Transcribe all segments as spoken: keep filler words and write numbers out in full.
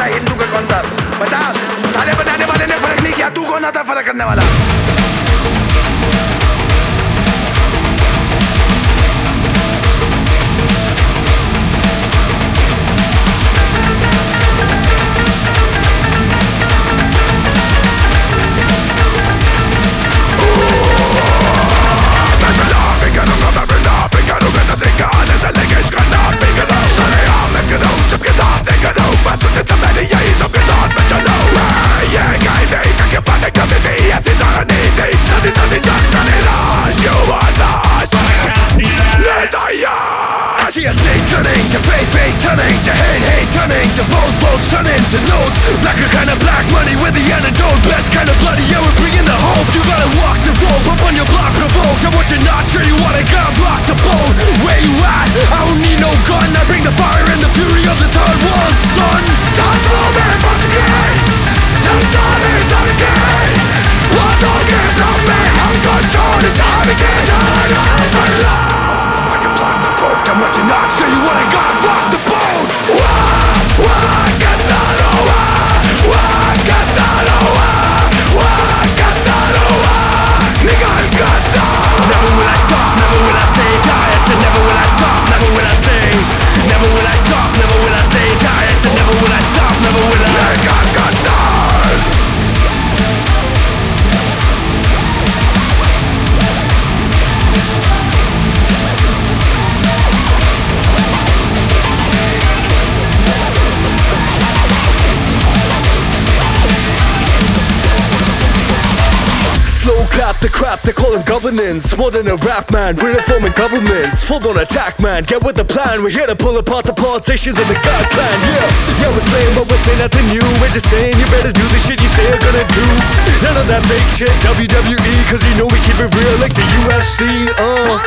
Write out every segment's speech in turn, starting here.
हिंदू का कौन सा? बता, साले बनाने वाले ने फर्क नहीं किया, तू कौन आता फर्क करने वाला? Turning to fate, fate turning to hate, hate turning to votes, votes turning to notes. Blacker kind of black money with the antidote. Best kind of bloody, yeah, we're bringing the hope. You gotta walk the rope up on your block provoked. And what you're not sure you wanna gotta block the bone. Where you at? I don't need no gun. I bring the fire and the fury of the third one, son. Time for me once again. Time for me once again. What don't get from me? I'm control the time again. Turn on my life. And what you're not sure you wanna go rock the boat. Wah, wah, get that over. Wah, get that over. Wah, get that over. Nigga, get that. Never will I stop, never will I say die. I said never will I stop, never will I say. Never will I stop, never will I say die. I said never will I stop, never will I. Nigga, get that. Clap the crap, they call him governance. More than a rap man, we're reforming governments. Full on attack man, get with the plan. We're here to pull apart the politicians and the God plan. Yeah, yeah, we're saying but we're saying nothing new. We're just saying you better do the shit you say you're gonna do. None of that fake shit, W W E. Cause you know we keep it real like the U F C. Uh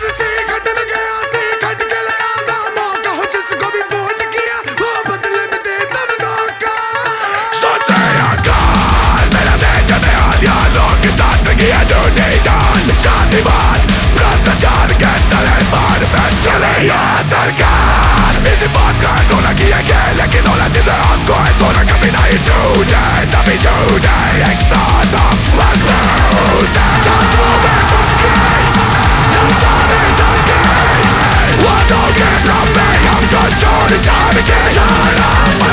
Shativan, भ्रष्टाचार के तले पर बैठ चले यहाँ सरकार। इसी बात का तोड़ा किया गया लेकिन ओला चीज़ें हमको है तोड़ा कभी नहीं छूटे तभी छूटे एक साथ हम मजबूत हैं। Just for me once again, just for me once again. What don't get from me, I'm control the time again. Turn on my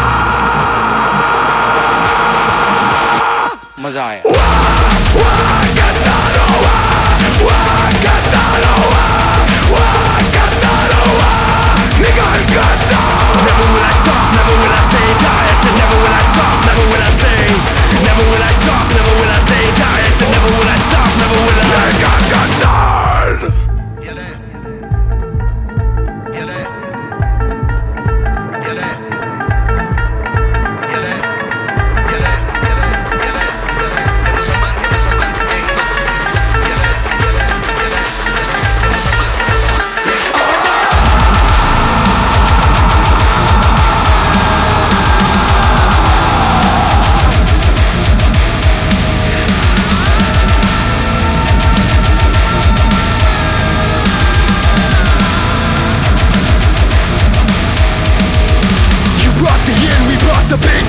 life. मजा आया। Wah, wah, get that over. Wah, get that over. Wah, get that over. Nigga, get that. Never will I stop, never will I say die. I said never will I stop, never will I say. Never will I stop, never will I say die. I said never will I stop, never will I. Nigga, get that. Get it. Get it. Get it. Get it. Get it. The big